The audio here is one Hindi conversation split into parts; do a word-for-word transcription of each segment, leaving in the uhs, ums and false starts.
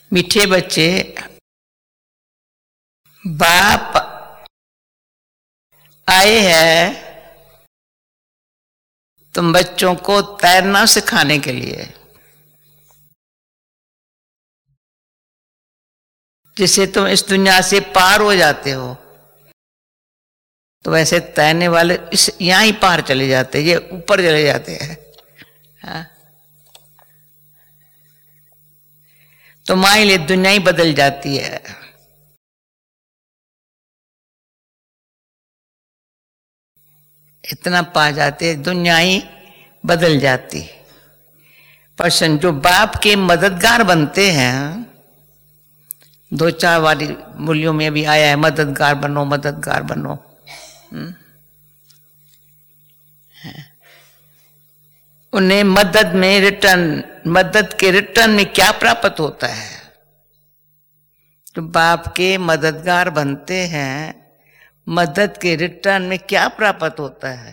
मीठे बच्चे, बाप आए हैं तुम बच्चों को तैरना सिखाने के लिए, जिससे तुम इस दुनिया से पार हो जाते हो। तो वैसे तैरने वाले इस यहां ही पार चले जाते, ये ऊपर चले जाते हैं। हाँ? तुम्हारे लिए दुनिया ही बदल जाती है। इतना पा जाते दुनिया ही बदल जाती। पर्सन जो बाप के मददगार बनते हैं, दो चार वाली मूल्यों में भी आया है, मददगार बनो मददगार बनो। हुँ? उन्हें मदद में रिटर्न, मदद के रिटर्न में क्या प्राप्त होता है? तो बाप के मददगार बनते हैं, मदद के रिटर्न में क्या प्राप्त होता है?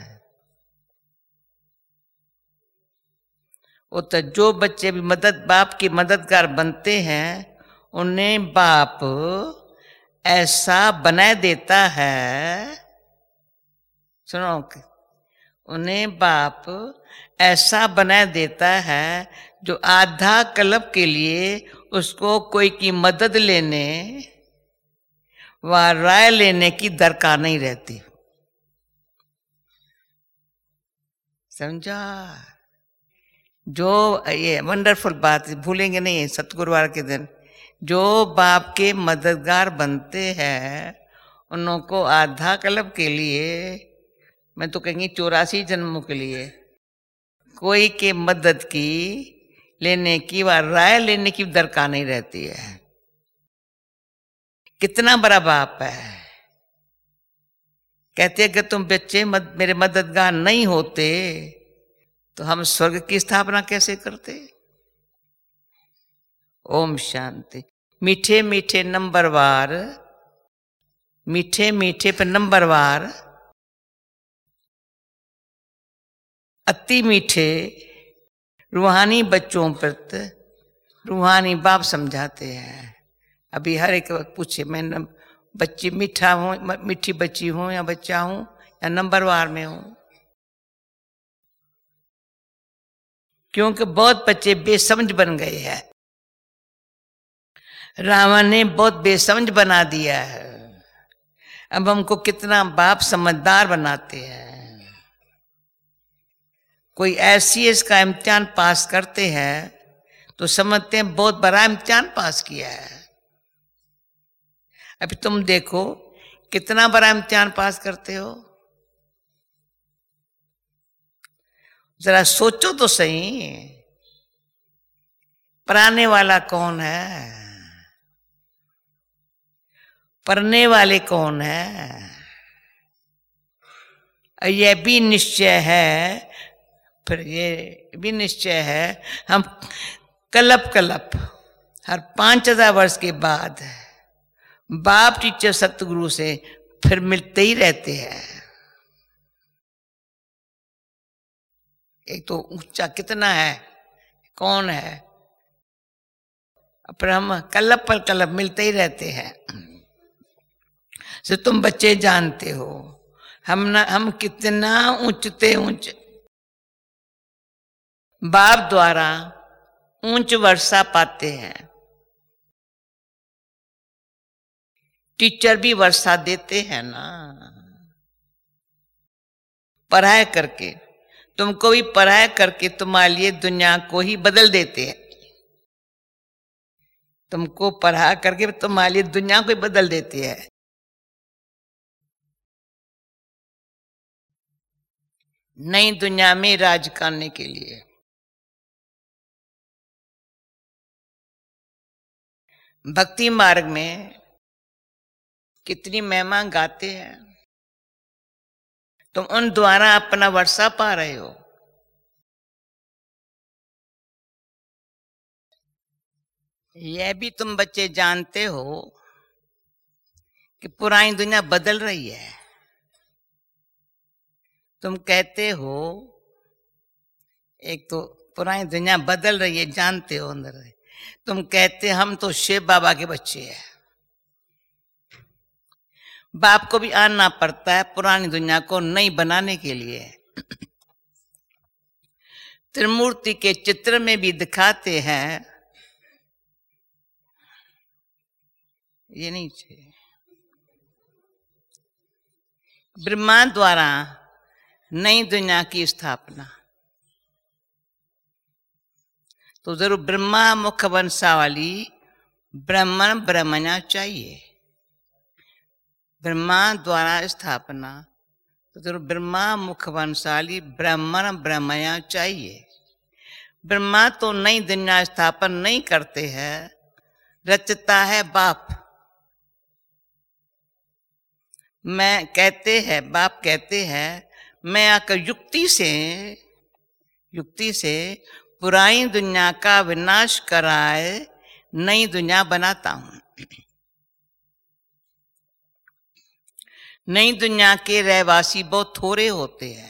वो तो जो बच्चे भी मदद बाप के मददगार बनते हैं, उन्हें बाप ऐसा बना देता है, सुनो, उन्हें बाप ऐसा बना देता है जो आधा कल्प के लिए उसको कोई की मदद लेने व राय लेने की दरकार नहीं रहती। समझा? जो ये वंडरफुल बात भूलेंगे नहीं सतगुरुवार के दिन। जो बाप के मददगार बनते हैं, उनको आधा कल्प के लिए, मैं तो कहेंगी चौरासी जन्मों के लिए, कोई के मदद की लेने की व राय लेने की दरकार नहीं रहती है। कितना बड़ा बाप है। कहते हैं कि तुम बच्चे मद, मेरे मददगार नहीं होते तो हम स्वर्ग की स्थापना कैसे करते? ओम शांति। मीठे मीठे नंबरवार, मीठे मीठे पर नंबरवार, अति मीठे रूहानी बच्चों पर रूहानी बाप समझाते हैं। अभी हर एक पूछे मैं बच्ची मीठा हूं, मीठी बच्ची हूं या बच्चा हूं या नंबरवार में हूं? क्योंकि बहुत बच्चे बेसमझ बन गए हैं। रावण ने बहुत बेसमझ बना दिया है। अब हमको कितना बाप समझदार बनाते हैं। कोई ऐसी इसका इम्तिहान पास करते हैं तो समझते हैं बहुत बड़ा इम्तिहान पास किया है। अभी तुम देखो कितना बड़ा इम्तिहान पास करते हो, जरा सोचो तो सही। पढ़ाने वाला कौन है? पढ़ने वाले कौन है? यह भी निश्चय है, फिर ये भी निश्चय है हम कल्प कल्प हर पांच हजार वर्ष के बाद बाप टीचर सतगुरु से फिर मिलते ही रहते हैं। एक तो ऊंचा कितना है, कौन है, फिर हम कल्प पर कल्प मिलते ही रहते हैं। तो तुम बच्चे जानते हो हम ना हम कितना ऊंचते ऊंच बाप द्वारा ऊंच वर्षा पाते हैं। टीचर भी वर्षा देते हैं ना, पढ़ाई करके। तुमको भी पढ़ाई करके तुम्हारे लिए दुनिया को ही बदल देते हैं। तुमको पढ़ा करके तुम्हारे लिए दुनिया को ही बदल देते हैं। नई दुनिया में राज करने के लिए। भक्ति मार्ग में कितनी महिमा गाते हैं, तुम उन द्वारा अपना वर्षा पा रहे हो। यह भी तुम बच्चे जानते हो कि पुरानी दुनिया बदल रही है। तुम कहते हो एक तो पुरानी दुनिया बदल रही है, जानते हो अंदर तुम कहते हम तो शिव बाबा के बच्चे हैं। बाप को भी आना पड़ता है पुरानी दुनिया को नई बनाने के लिए। त्रिमूर्ति के चित्र में भी दिखाते हैं, ये नहीं चाहिए, ब्रह्मा द्वारा नई दुनिया की स्थापना। तो जरूर ब्रह्मा मुख वंशावली ब्राह्मण ब्राह्मणा चाहिए। ब्रह्मा द्वारा स्थापना तो जरूर ब्रह्मा मुख वंशाली ब्राह्मण ब्राह्मणा चाहिए। ब्रह्मा तो नई दुनिया स्थापन नहीं करते हैं, रचता है बाप। मैं कहते हैं बाप कहते हैं मैं आकर युक्ति से युक्ति से पुरानी दुनिया का विनाश कराए नई दुनिया बनाता हूं। नई दुनिया के रहवासी बहुत थोड़े होते हैं।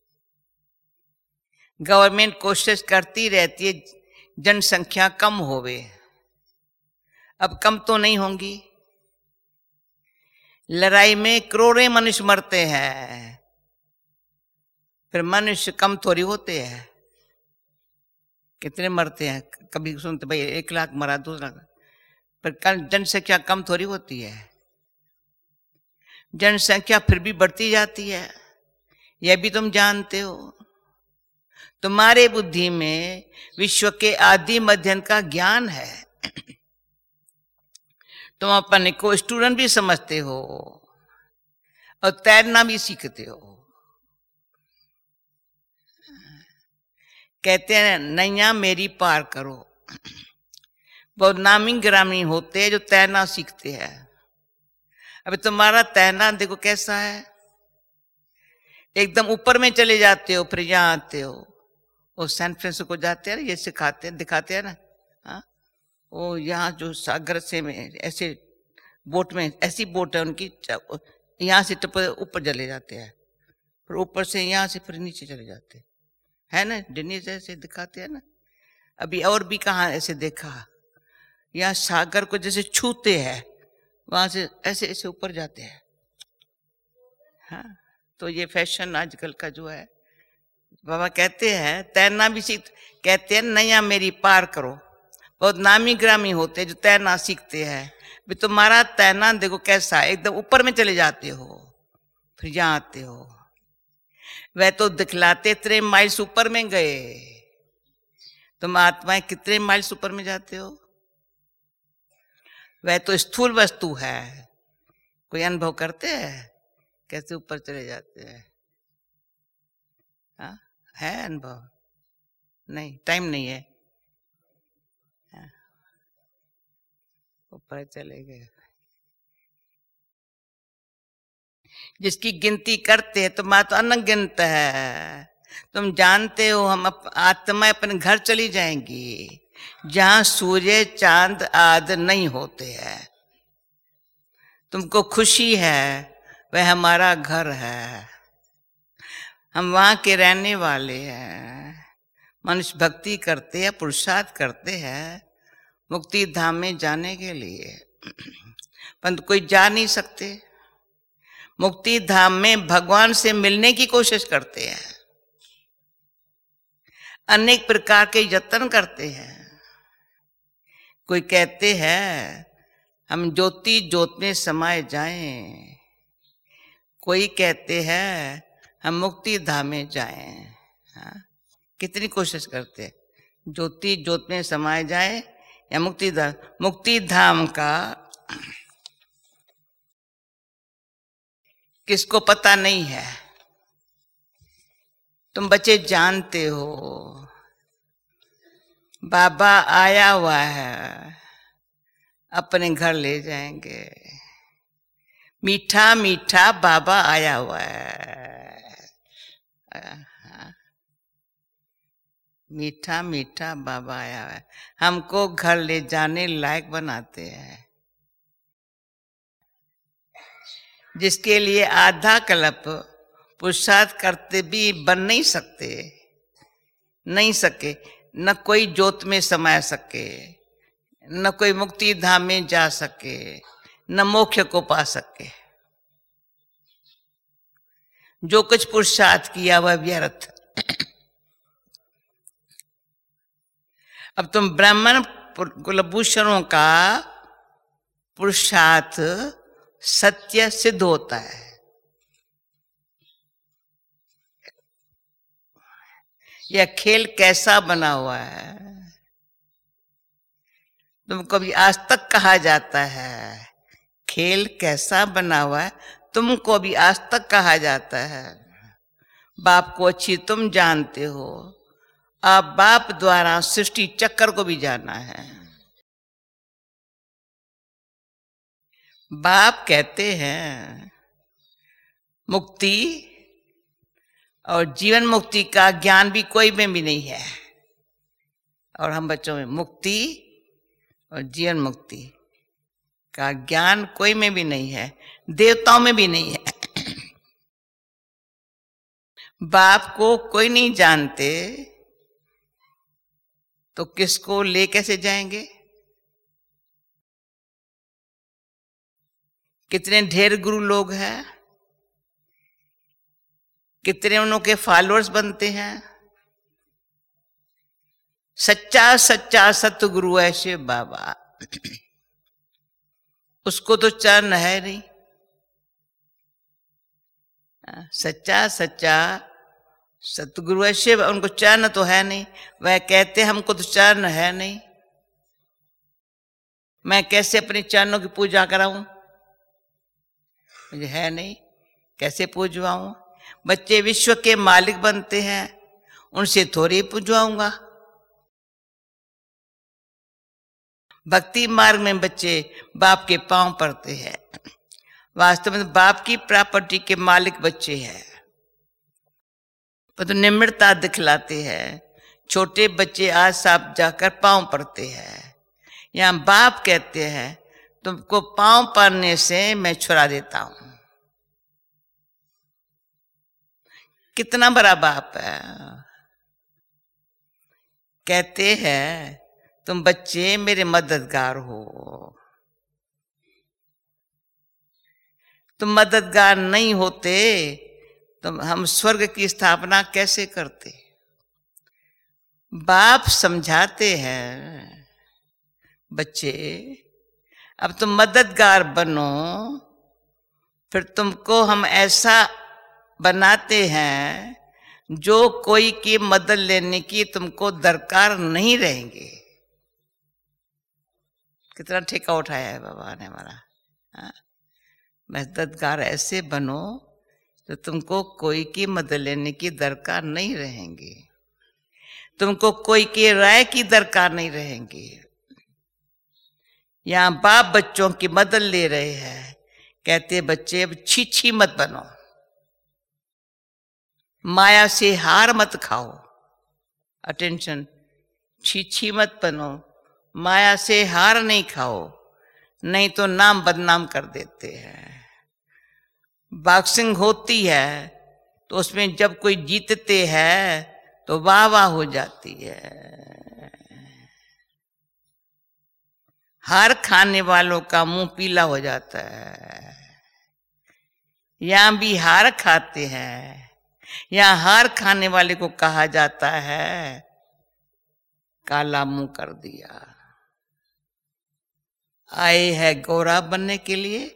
गवर्नमेंट कोशिश करती रहती है जनसंख्या कम होवे, अब कम तो नहीं होंगी। लड़ाई में करोड़ों मनुष्य मरते हैं, फिर मनुष्य कम थोड़ी होते हैं। कितने मरते हैं, कभी सुनते भाई एक लाख मरा, दो लाख, पर जनसंख्या कम थोड़ी होती है। जनसंख्या फिर भी बढ़ती जाती है, यह भी तुम जानते हो। तुम्हारे बुद्धि में विश्व के आदि मध्यम का ज्ञान है, तुम अपने को स्टूडेंट भी समझते हो और तैरना भी सीखते हो। कहते हैं नैया मेरी पार करो। बहुत नामी ग्रामी होते हैं जो तैरना सीखते हैं। अभी तुम्हारा तैरना देखो कैसा है, एकदम ऊपर में चले जाते हो, फिर यहाँ आते हो। वो सैन फ्रांसिस्को जाते हैं ना, ये सिखाते हैं दिखाते हैं ना, हाँ वो यहाँ जो सागर से में ऐसे बोट में ऐसी बोट है उनकी, यहाँ से ऊपर चले जाते हैं, फिर ऊपर से यहाँ से फिर नीचे चले जाते हैं, है ना। डिनीज ऐसे दिखाते हैं ना। अभी और भी कहाँ ऐसे देखा, यहाँ सागर को जैसे छूते हैं, वहां से ऐसे ऐसे ऊपर जाते हैं। हाँ तो ये फैशन आजकल का जो है, बाबा कहते हैं तैरना भी सीख, कहते हैं नैया मेरी पार करो। बहुत नामी ग्रामी होते हैं जो तैरना सीखते हैं। भी तुम्हारा तैरना देखो कैसा है, एकदम ऊपर में चले जाते हो, फिर यहाँ आते हो। वह तो दिखलाते कितने माइल्स ऊपर में गए, तुम आत्माएं कितने माइल्स ऊपर में जाते हो। वह तो स्थूल वस्तु है, कोई अनुभव करते हैं कैसे ऊपर चले जाते हैं? हाँ है अनुभव? नहीं, टाइम नहीं है, ऊपर चले गए। जिसकी गिनती करते हैं तुम तो अनगिनत है। तुम जानते हो हम आत्मा अपने घर चली जाएंगी जहां सूर्य चांद आदि नहीं होते हैं। तुमको खुशी है, वह हमारा घर है, हम वहां के रहने वाले हैं। मनुष्य भक्ति करते हैं, पुरुषार्थ करते हैं मुक्ति धाम में जाने के लिए, परंतु कोई जा नहीं सकते। मुक्ति धाम में भगवान से मिलने की कोशिश करते हैं, अनेक प्रकार के यत्न करते हैं। कोई कहते हैं हम ज्योति ज्योत में समाये जाएं, कोई कहते हैं हम मुक्ति धाम में जाएं। हाँ? कितनी कोशिश करते हैं ज्योति ज्योत में समाये जाए या मुक्ति धाम। मुक्ति धाम का किसको पता नहीं है, तुम बच्चे जानते हो। बाबा आया हुआ है, अपने घर ले जाएंगे। मीठा मीठा बाबा आया हुआ है, मीठा मीठा बाबा आया हुआ है, हमको घर ले जाने लायक बनाते हैं। जिसके लिए आधा कल्प पुरुषार्थ करते भी बन नहीं सकते, नहीं सके, न कोई ज्योत में समा सके, न कोई मुक्ति धाम में जा सके, न मोक्ष को पा सके। जो कुछ पुरुषार्थ किया वह व्यर्थ। अब तुम ब्राह्मण कुलभूषणों का पुरुषार्थ सत्य सिद्ध होता है। यह खेल कैसा बना हुआ है, तुमको भी आज तक कहा जाता है खेल कैसा बना हुआ है, तुमको भी आज तक कहा जाता है। बाप को अच्छी तुम जानते हो, अब बाप द्वारा सृष्टि चक्र को भी जाना है। बाप कहते हैं मुक्ति और जीवन मुक्ति का ज्ञान भी कोई में भी नहीं है, और हम बच्चों में मुक्ति और जीवन मुक्ति का ज्ञान कोई में भी नहीं है, देवताओं में भी नहीं है। बाप को कोई नहीं जानते तो किसको ले कैसे जाएंगे? कितने ढेर गुरु लोग हैं, कितने उनके फॉलोअर्स बनते हैं। सच्चा सच्चा सतगुरु है शिव बाबा, उसको तो चरण है नहीं। सच्चा सच्चा सतगुरु है शिव, उनको चरण तो है नहीं। वह कहते हमको तो चरण है नहीं, मैं कैसे अपने चरणों की पूजा कराऊं? मुझे है नहीं, कैसे पूजवाऊं? बच्चे विश्व के मालिक बनते हैं, उनसे थोड़ी पूजवाऊंगा। भक्ति मार्ग में बच्चे बाप के पांव पड़ते हैं, वास्तव में बाप की प्रॉपर्टी के मालिक बच्चे हैं, पर तो निम्रता दिखलाते हैं। छोटे बच्चे आज साफ जाकर पांव पड़ते हैं। यहां बाप कहते हैं तुमको पांव पड़ने से मैं छुड़ा देता हूं। कितना बड़ा बाप है। कहते हैं तुम बच्चे मेरे मददगार हो। तुम मददगार नहीं होते तो हम स्वर्ग की स्थापना कैसे करते? बाप समझाते हैं बच्चे अब तुम मददगार बनो, फिर तुमको हम ऐसा बनाते हैं जो कोई की मदद लेने की तुमको दरकार नहीं रहेंगे। कितना ठेका उठाया है बाबा ने हमारा। हाँ? मददगार ऐसे बनो तो तुमको कोई की मदद लेने की दरकार नहीं रहेंगी, तुमको कोई की राय की दरकार नहीं रहेंगी। यहां बाप बच्चों की मदद ले रहे हैं, कहते बच्चे अब छीछी मत बनो, माया से हार मत खाओ। अटेंशन, छीछी मत बनो, माया से हार नहीं खाओ, नहीं तो नाम बदनाम कर देते हैं। बॉक्सिंग होती है तो उसमें जब कोई जीतते हैं तो वाह वाह हो जाती है। हार खाने वालों का मुंह पीला हो जाता है। यहां भी हार खाते हैं, यहां हार खाने वाले को कहा जाता है काला मुंह कर दिया। आए है गोरा बनने के लिए,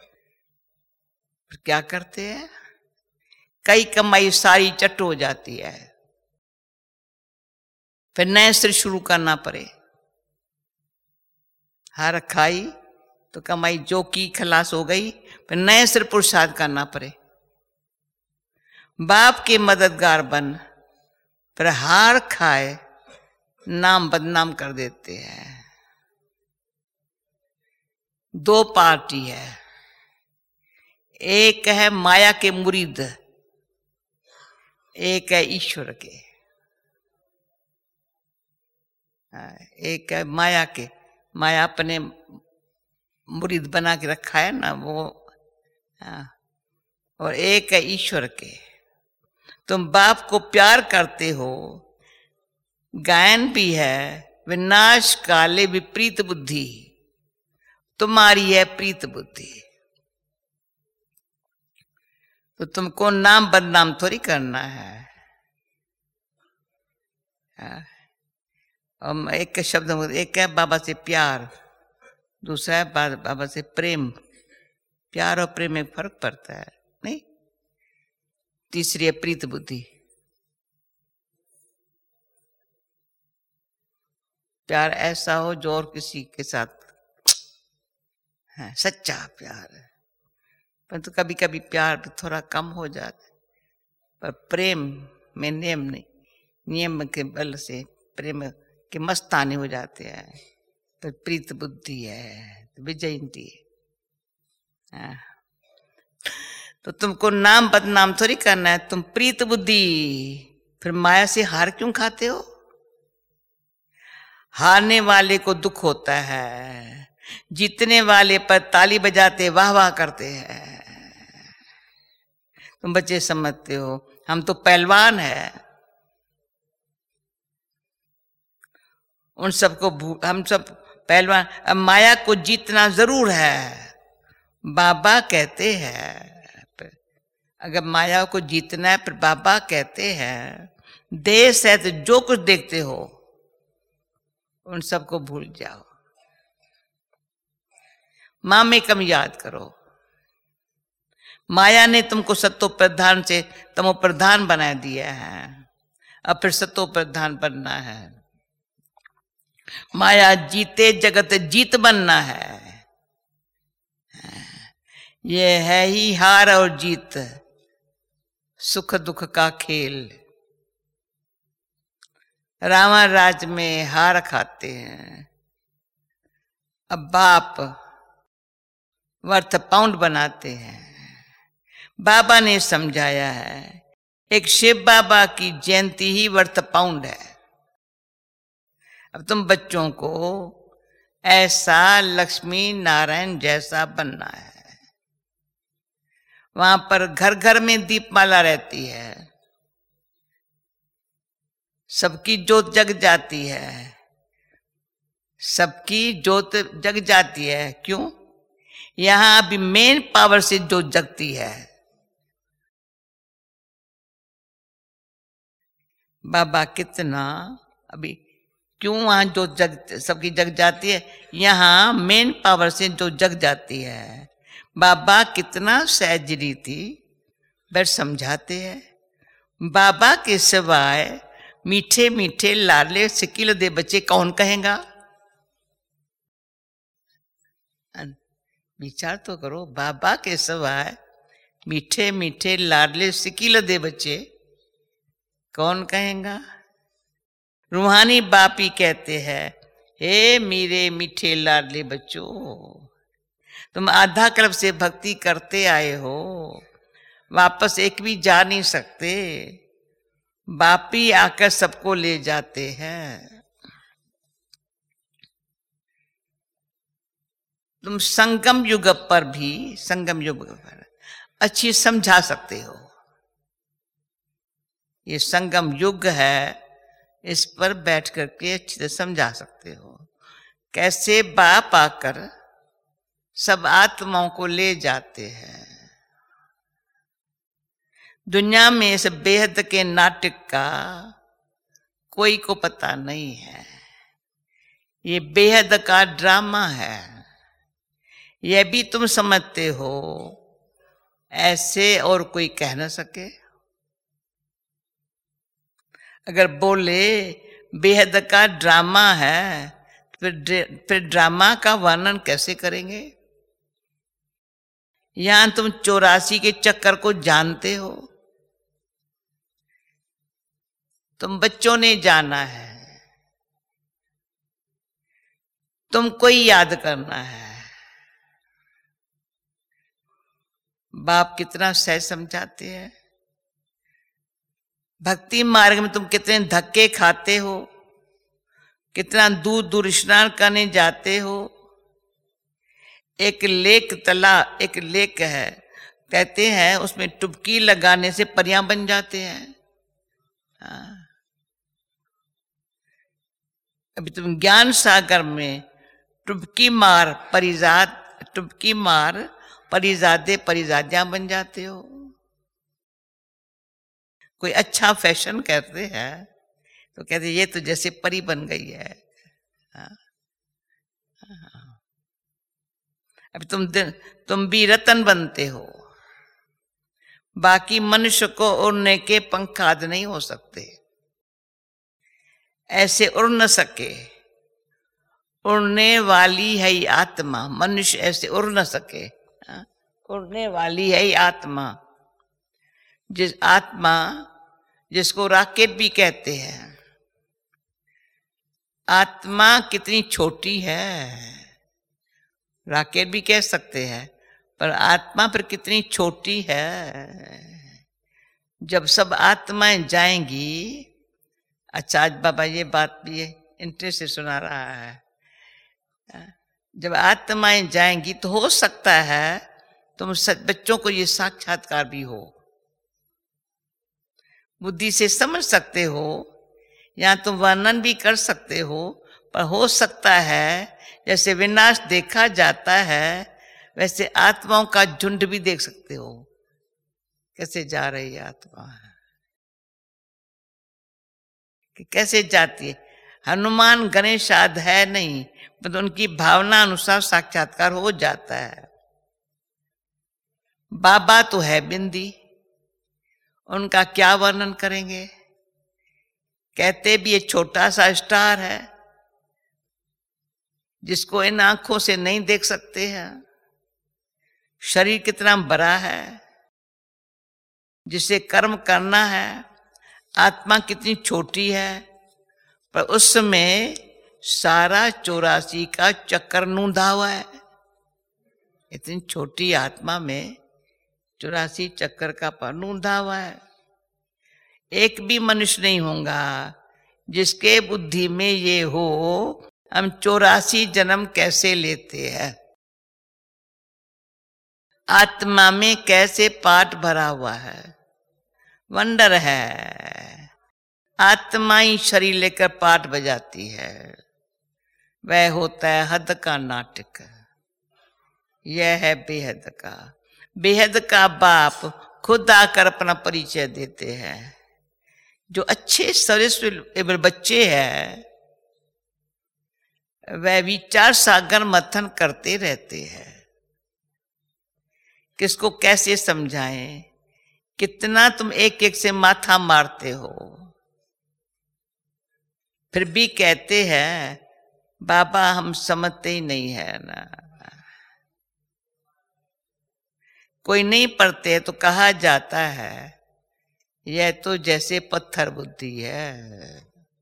क्या करते हैं? कई कमाई सारी चट हो जाती है, फिर नए से शुरू करना पड़े। हार खाई तो कमाई जो की खलास हो गई, फिर नए से पुरुषार्थ करना पड़े। बाप के मददगार बन, फिर हार खाए नाम बदनाम कर देते हैं। दो पार्टी है, एक है माया के मुरीद, एक है ईश्वर के। एक है माया के, माया अपने मुरीद बना के रखा है ना वो, और एक है ईश्वर के। तुम बाप को प्यार करते हो, गायन भी है, विनाश काले विपरीत बुद्धि, तुम्हारी है प्रीत बुद्धि। तो तुमको नाम बदनाम थोड़ी करना है। और एक शब्द, एक है बाबा से प्यार, दूसरा है बाबा से प्रेम। प्यार और प्रेम में फर्क पड़ता है नहीं। तीसरी है प्रीत बुद्धि। प्यार ऐसा हो जो और किसी के साथ है, सच्चा प्यार है। परंतु तो कभी कभी प्यार थोड़ा कम हो जाता है, पर प्रेम में नियम नहीं, नियम के बल से प्रेम के मस्ताने हो जाते हैं। तो प्रीत बुद्धि है, तो विजयंती है। तो तुमको नाम बदनाम थोड़ी करना है। तुम प्रीत बुद्धि, फिर माया से हार क्यों खाते हो? हारने वाले को दुख होता है, जीतने वाले पर ताली बजाते वाह वाह करते हैं। तुम बच्चे समझते हो हम तो पहलवान है, उन सबको हम सब पहलवान। अब माया को जीतना जरूर है। बाबा कहते हैं अगर माया को जीतना है, फिर बाबा कहते हैं देश है तो जो कुछ देखते हो उन सबको भूल जाओ, माँ में कम याद करो। माया ने तुमको सत्तो प्रधान से तमो प्रधान बना दिया है, अब फिर सत्तो प्रधान बनना है। माया जीते जगत जीत बनना है। ये है ही हार और जीत, सुख दुख का खेल। रावण राज में हार खाते हैं, अब बाप वर्थ पाउंड बनाते हैं। बाबा ने समझाया है एक शिव बाबा की जयंती ही वर्थ पाउंड है। अब तुम बच्चों को ऐसा लक्ष्मी नारायण जैसा बनना है। वहां पर घर घर में दीपमाला रहती है, सबकी जोत जग जाती है, सबकी जोत जग जाती है। क्यों? यहां अभी मेन पावर से जोत जगती है। बाबा कितना अभी क्यों वहां जो जग सबकी जग जाती है? यहां मेन पावर से जो जग जाती है। बाबा कितना सहजरी थी बस समझाते हैं। बाबा के सिवाय मीठे मीठे लाले सिकिल दे बच्चे कौन कहेगा? विचार तो करो, बाबा के सिवाय मीठे मीठे लाडले सिकिल दे बच्चे कौन कहेगा? रूहानी बाप ही कहते हैं हे मेरे मीठे लाडले बच्चों, तुम आधा कल्प से भक्ति करते आए हो, वापस एक भी जा नहीं सकते। बाप ही आकर सबको ले जाते हैं। तुम संगम युग पर भी संगम युग पर अच्छी समझा सकते हो। ये संगम युग है, इस पर बैठ करके अच्छी तरह समझा सकते हो कैसे बाप आकर सब आत्माओं को ले जाते हैं। दुनिया में इस बेहद के नाटक का कोई को पता नहीं है। ये बेहद का ड्रामा है, यह भी तुम समझते हो, ऐसे और कोई कह न सके। अगर बोले बेहद का ड्रामा है फिर फिर ड्रामा का वर्णन कैसे करेंगे? यहां तुम चौरासी के चक्कर को जानते हो, तुम बच्चों ने जाना है, तुमको ही याद करना है। बाप कितना सहज समझाते हैं। भक्ति मार्ग में तुम कितने धक्के खाते हो, कितना दूर दूर स्नान करने जाते हो। एक लेक तला एक लेक है, कहते हैं उसमें टुबकी लगाने से परियां बन जाते हैं। हाँ। अभी तुम ज्ञान सागर में टुबकी मार परिजात टुबकी मार परिजादे परिजादियां बन जाते हो। कोई अच्छा फैशन करते हैं तो कहते ये तो जैसे परी बन गई है। अभी तुम तुम भी रतन बनते हो, बाकी मनुष्य को उड़ने के पंख आदि नहीं हो सकते, ऐसे उड़ न सके। उड़ने वाली है ही आत्मा, मनुष्य ऐसे उड़ न सके। उड़ने वाली है ही आत्मा, जिस आत्मा जिसको रॉकेट भी कहते हैं। आत्मा कितनी छोटी है, रॉकेट भी कह सकते हैं, पर आत्मा पर कितनी छोटी है। जब सब आत्माएं जाएंगी, अच्छा आज बाबा ये बात भी है इंटरेस्ट से सुना रहा है, जब आत्माएं जाएंगी तो हो सकता है तुम बच्चों को ये साक्षात्कार भी हो, बुद्धि से समझ सकते हो, या तुम वर्णन भी कर सकते हो, पर हो सकता है जैसे विनाश देखा जाता है वैसे आत्माओं का झुंड भी देख सकते हो, कैसे जा रही है आत्मा, कि कैसे जाती है। हनुमान गणेश आदि है नहीं, पर उनकी भावना अनुसार साक्षात्कार हो जाता है। बाबा तो है बिंदी, उनका क्या वर्णन करेंगे। कहते भी ये छोटा सा स्टार है जिसको इन आंखों से नहीं देख सकते हैं। शरीर कितना बड़ा है जिसे कर्म करना है, आत्मा कितनी छोटी है, पर उसमें सारा चौरासी का चक्कर नूंधा हुआ है। इतनी छोटी आत्मा में चौरासी चक्कर का पर नूंधा हुआ है। एक भी मनुष्य नहीं होगा जिसके बुद्धि में ये हो हम चौरासी जन्म कैसे लेते हैं, आत्मा में कैसे पाठ भरा हुआ है। वंडर है, आत्मा ही शरीर लेकर पाठ बजाती है। वह होता है हद का नाटक, यह है बेहद का। बेहद का बाप खुद आकर अपना परिचय देते हैं। जो अच्छे सरस्वती बच्चे हैं वह विचार सागर मथन करते रहते हैं। किसको कैसे समझाएं, कितना तुम एक एक से माथा मारते हो, फिर भी कहते हैं बाबा हम समझते ही नहीं है ना। कोई नहीं पढ़ते तो कहा जाता है यह तो जैसे पत्थर बुद्धि है।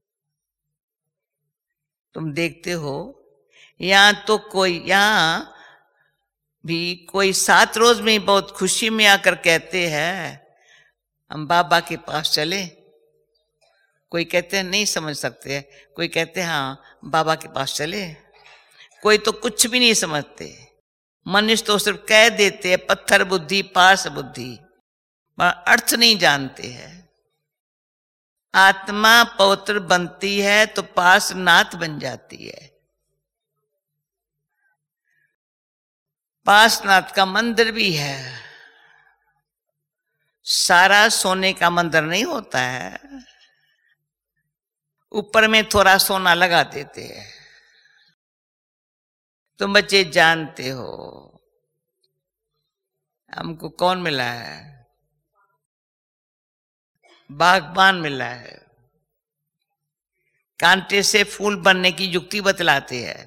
तुम देखते हो यहां तो कोई यहां भी कोई सात रोज में बहुत खुशी में आकर कहते हैं हम बाबा के पास चले। कोई कहते हैं नहीं समझ सकते, कोई कहते हैं हाँ बाबा के पास चले। कोई तो कुछ भी नहीं समझते, मनुष्य तो सिर्फ कह देते हैं पत्थर बुद्धि पास बुद्धि, पर अर्थ नहीं जानते हैं। आत्मा पवित्र बनती है तो पास नाथ बन जाती है। पासनाथ का मंदिर भी है, सारा सोने का मंदिर नहीं होता है, ऊपर में थोड़ा सोना लगा देते हैं। तुम बच्चे जानते हो हमको कौन मिला है, बागबान मिला है, कांटे से फूल बनने की युक्ति बतलाते हैं।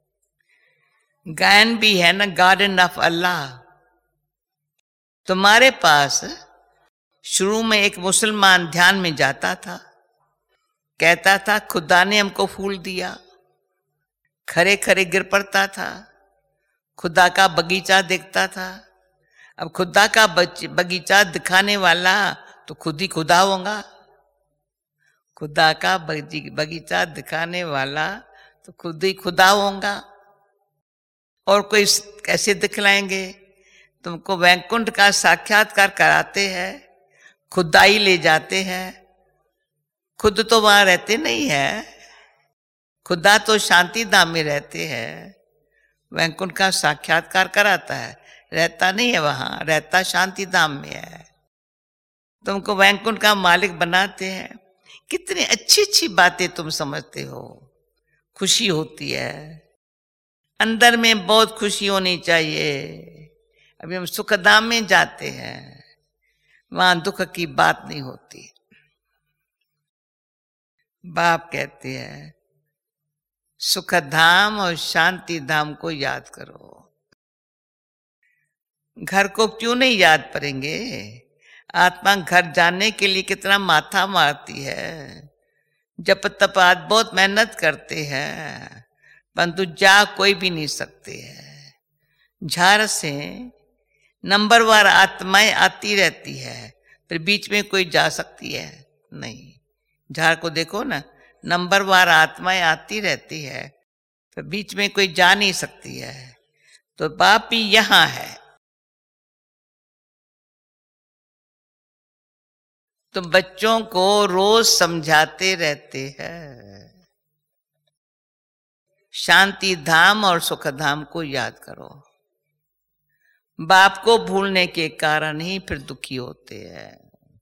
गायन भी है ना, गार्डन ऑफ अल्लाह। तुम्हारे पास शुरू में एक मुसलमान ध्यान में जाता था, कहता था खुदा ने हमको फूल दिया, खरे खरे गिर पड़ता था, खुदा का बगीचा देखता था। अब खुदा का बगीचा दिखाने वाला तो खुद ही खुदा होगा। खुदा का बगीचा दिखाने वाला तो खुद ही खुदा होगा। और कोई कैसे दिखलाएंगे? तुमको वैकुंठ का साक्षात्कार कराते हैं, खुदा ही ले जाते हैं, खुद तो वहां रहते नहीं है। खुदा तो शांति धाम में रहते हैं, वैकुंठ का साक्षात्कार कराता है, रहता नहीं है वहां, रहता शांति धाम में है। तुमको वैकुंठ का मालिक बनाते हैं। कितनी अच्छी अच्छी बातें तुम समझते हो, खुशी होती है अंदर में, बहुत खुशी होनी चाहिए। अभी हम सुखधाम में जाते हैं, वहां दुख की बात नहीं होती। बाप कहते हैं सुखधाम और शांति धाम को याद करो। घर को क्यों नहीं याद करेंगे? आत्मा घर जाने के लिए कितना माथा मारती है, जप तप आज बहुत मेहनत करते हैं, परंतु जा कोई भी नहीं सकते हैं। झार से नंबरवार आत्माएं आती रहती है, फिर बीच में कोई जा सकती है नहीं। झाड़ को देखो ना, नंबरवार आत्माएं आती रहती है, फिर बीच में कोई जा नहीं सकती है। तो बाप भी यहां है। तो बच्चों को रोज समझाते रहते हैं, शांति धाम और सुख धाम को याद करो। बाप को भूलने के कारण ही फिर दुखी होते हैं।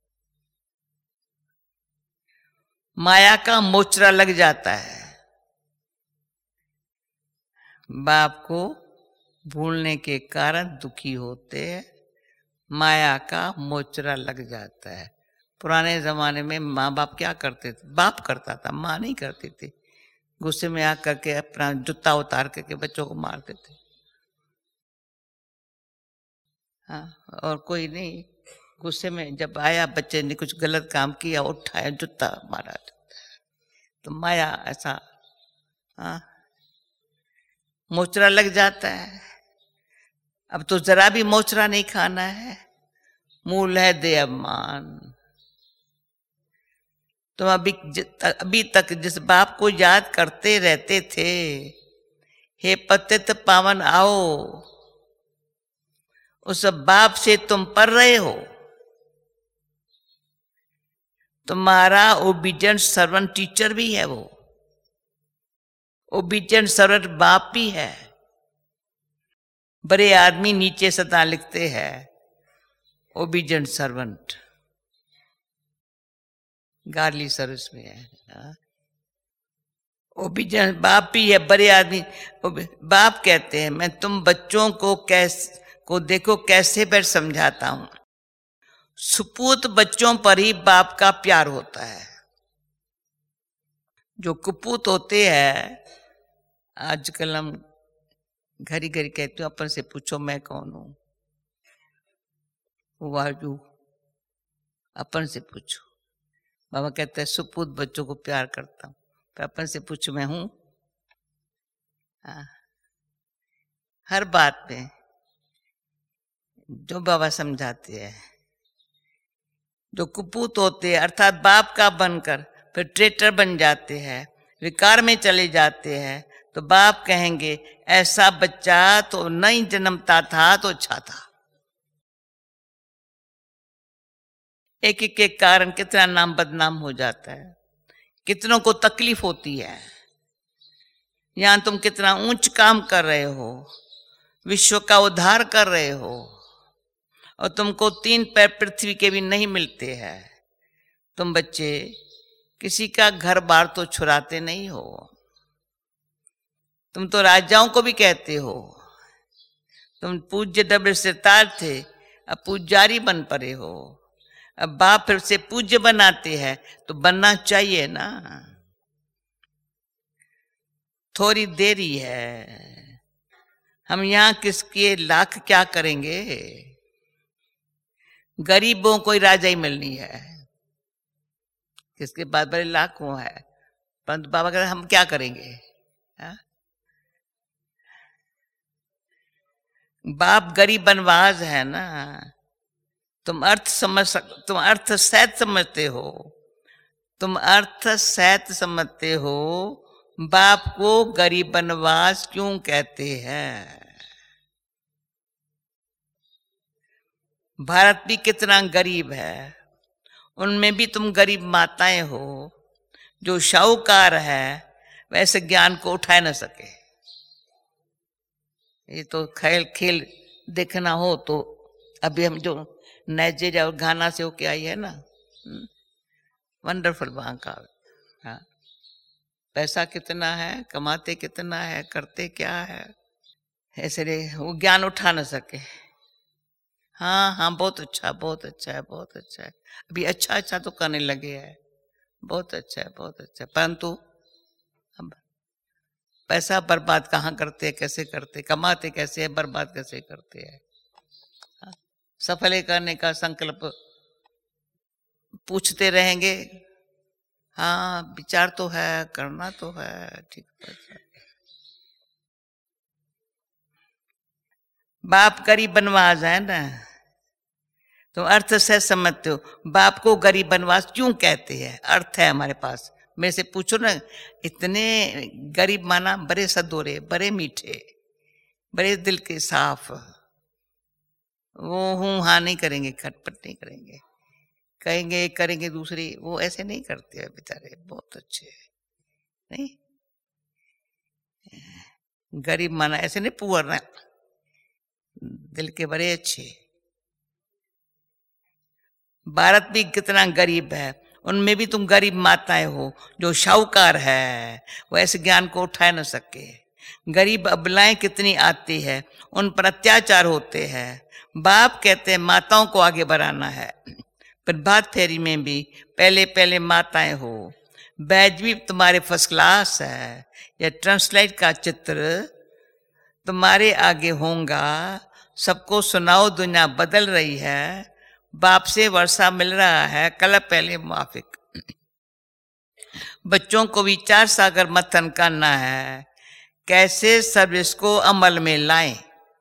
माया का मोचरा लग जाता है। बाप को भूलने के कारण दुखी होते हैं, माया का मोचरा लग जाता है। पुराने जमाने में माँ बाप क्या करते थे? बाप करता था, माँ नहीं करती थी। गुस्से में आकर के अपना जूता उतार करके बच्चों को मारते थे। हाँ, और कोई नहीं, गुस्से में जब आया बच्चे ने कुछ गलत काम किया, उठाया जूता मारा। तो माया ऐसा हाँ मोचरा लग जाता है। अब तो जरा भी मोचरा नहीं खाना है, मूल है दे अभिमान। तुम तो अभी अभी तक जिस बाप को याद करते रहते थे, हे पतित पावन आओ, उस बाप से तुम पढ़ रहे हो। तुम्हारा ओबीडिएंट सर्वेंट टीचर भी है, वो ओबीडिएंट सर्वेंट बाप भी है। बड़े आदमी नीचे सदा लिखते हैं ओबीडिएंट सर्वेंट, गार्ली सर्विस में है। ओबीडिएंट बाप भी है, बड़े आदमी बाप कहते हैं मैं तुम बच्चों को कैसे को देखो कैसे बैठ समझाता हूं। सुपूत बच्चों पर ही बाप का प्यार होता है। जो कुपूत होते हैं, आजकल हम घड़ी घड़ी कहते हो अपन से पूछो मैं कौन हूं, वाजू अपन से पूछो। बाबा कहते हैं सुपूत बच्चों को प्यार करता हूं, तो अपन से पूछो मैं हूं। हाँ, हर बात में जो बाबा समझाते हैं। जो कुपूत होते हैं अर्थात बाप का बनकर फिर ट्रेटर बन जाते हैं, विकार में चले जाते हैं, तो बाप कहेंगे ऐसा बच्चा तो नहीं जन्मता था तो अच्छा था। एक एक के कारण कितना नाम बदनाम हो जाता है, कितनों को तकलीफ होती है। यहां तुम कितना ऊंच काम कर रहे हो, विश्व का उद्धार कर रहे हो, और तुमको तीन पैर पृथ्वी के भी नहीं मिलते हैं। तुम बच्चे किसी का घर बार तो छुड़ाते नहीं हो। तुम तो राजाओं को भी कहते हो। तुम पूज्य डबल सिरताज थे, अब पुजारी बन पड़े हो। अब बाप फिर से पूज्य बनाते हैं तो बनना चाहिए ना। थोड़ी देरी है, हम यहां किसके लाख क्या करेंगे। गरीबों को ही राजा ही मिलनी है, किसके बाद बड़े लाखों है, परंतु बाबा कहते हम क्या करेंगे। हा? बाप गरीब बनवाज है ना। तुम अर्थ समझ सक तुम अर्थ सहित समझते हो, तुम अर्थ सहित समझते हो। बाप को गरीब बनवास क्यों कहते हैं? भारत भी कितना गरीब है, उनमें भी तुम गरीब माताएं हो। जो शाहूकार है वैसे ज्ञान को उठा न सके। ये तो खेल खेल देखना हो तो अभी हम जो नाइजीरिया और घाना से होके आई है ना, वंडरफुल वहां का। हाँ, पैसा कितना है, कमाते कितना है, करते क्या है, ऐसे वो ज्ञान उठा न सके। हाँ हाँ, बहुत अच्छा बहुत अच्छा है, बहुत अच्छा है, अभी अच्छा अच्छा तो करने लगे हैं, बहुत अच्छा है, बहुत अच्छा है, परंतु अब पैसा बर्बाद कहाँ करते हैं, कैसे करते, कमाते कैसे है, बर्बाद कैसे करते हैं। सफल करने का संकल्प पूछते रहेंगे, हाँ विचार तो है, करना तो है, ठीक है। बाप गरीब बनवा जाए ना, तो अर्थ से समझते हो, बाप को गरीब बनवास क्यों कहते हैं, अर्थ है हमारे पास। मेरे से पूछो ना, इतने गरीब माना बड़े सदोरे, बड़े मीठे, बड़े दिल के साफ, वो हूं हाँ नहीं करेंगे, खटपट नहीं करेंगे, कहेंगे करेंगे दूसरी, वो ऐसे नहीं करते हैं बेचारे, बहुत अच्छे। नहीं, गरीब माना ऐसे नहीं, पुअर ना, दिल के बड़े अच्छे। भारत भी कितना गरीब है, उनमें भी तुम गरीब माताएं हो, जो शाहूकार है वो ऐसे ज्ञान को उठा न सके। गरीब अबलाएं कितनी आती है, उन पर अत्याचार होते हैं, बाप कहते हैं माताओं को आगे बढ़ाना है। प्रभात फेरी में भी पहले पहले माताएं हो, बैज भी तुम्हारे फर्स्ट क्लास है, यह ट्रांसलेट का चित्र तुम्हारे आगे होगा, सबको सुनाओ दुनिया बदल रही है, बाप से वर्षा मिल रहा है, कल पहले मुआफिक। बच्चों को विचार सागर मंथन करना है, कैसे सर्विस को अमल में लाएं।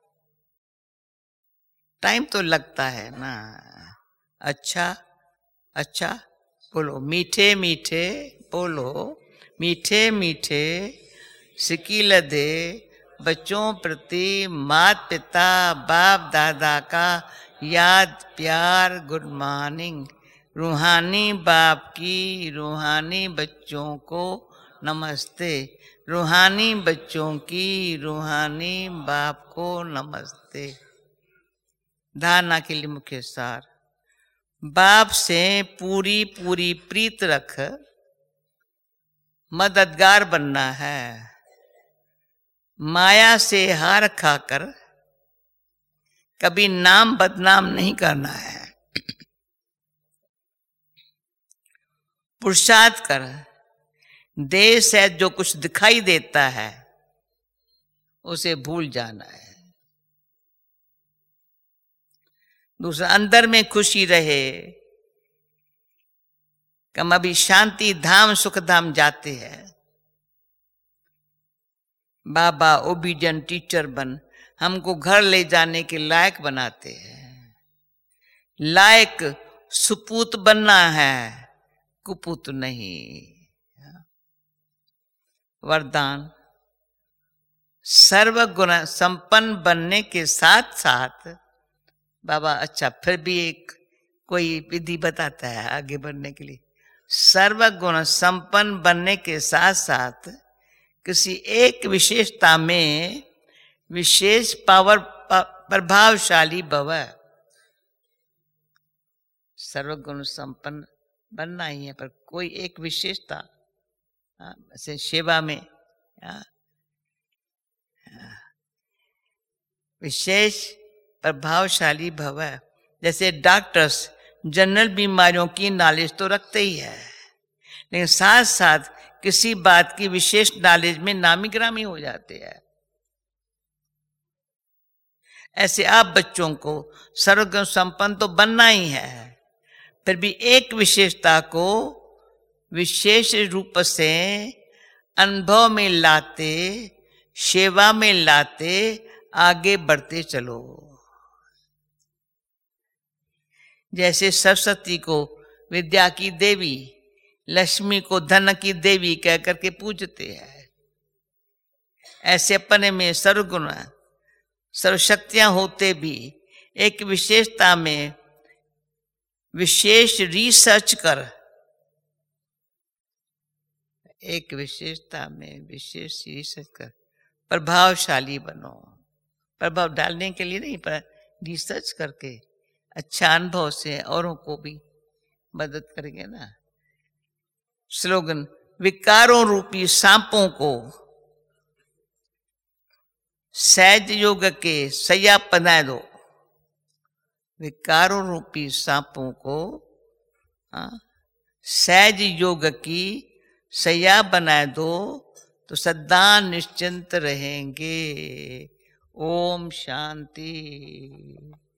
टाइम तो लगता है ना। अच्छा अच्छा बोलो, मीठे मीठे बोलो, मीठे मीठे सिकील दे बच्चों प्रति माता पिता बाप दादा का याद प्यार, गुड मॉर्निंग। रूहानी बाप की रूहानी बच्चों को नमस्ते, रूहानी बच्चों की रूहानी बाप को नमस्ते। धारणा के लिए मुख्य सार, बाप से पूरी पूरी प्रीत रख, मददगार बनना है, माया से हार खाकर कभी नाम बदनाम नहीं करना है। पुरुषार्थ कर, देश है जो कुछ दिखाई देता है उसे भूल जाना है। दूसरा, अंदर में खुशी रहे, हम अभी शांति धाम सुख धाम जाते हैं। बाबा ओबीडियंट टीचर बन, हमको घर ले जाने के लायक बनाते हैं। लायक सुपूत बनना है, कुपूत नहीं। वरदान, सर्वगुण संपन्न बनने के साथ साथ, बाबा अच्छा फिर भी एक कोई विधि बताता है आगे बढ़ने के लिए। सर्वगुण संपन्न बनने के साथ साथ किसी एक विशेषता में विशेष पावर प्रभावशाली भव। सर्वगुण संपन्न बनना ही है, पर कोई एक विशेषता, जैसे सेवा में आ, विशेष प्रभावशाली भव। जैसे डॉक्टर्स जनरल बीमारियों की नॉलेज तो रखते ही है, लेकिन साथ साथ किसी बात की विशेष नॉलेज में नामी गिरामी हो जाते हैं। ऐसे आप बच्चों को सर्वगुण संपन्न तो बनना ही है, फिर भी एक विशेषता को विशेष रूप से अनुभव में लाते, सेवा में लाते आगे बढ़ते चलो। जैसे सरस्वती को विद्या की देवी, लक्ष्मी को धन की देवी कह करके पूजते हैं, ऐसे अपने में सर्वगुण सर्वशक्तियां होते भी एक विशेषता में विशेष रिसर्च कर एक विशेषता में विशेष रिसर्च कर प्रभावशाली बनो। प्रभाव डालने के लिए नहीं, पर रिसर्च करके अच्छा अनुभव से औरों को भी मदद करेंगे ना। स्लोगन, विकारों रूपी सांपों को सहज योग के सैया बना दो। विकारों रूपी सांपों को सहज योग की सैया बना दो तो सदा निश्चिंत रहेंगे। ओम शांति।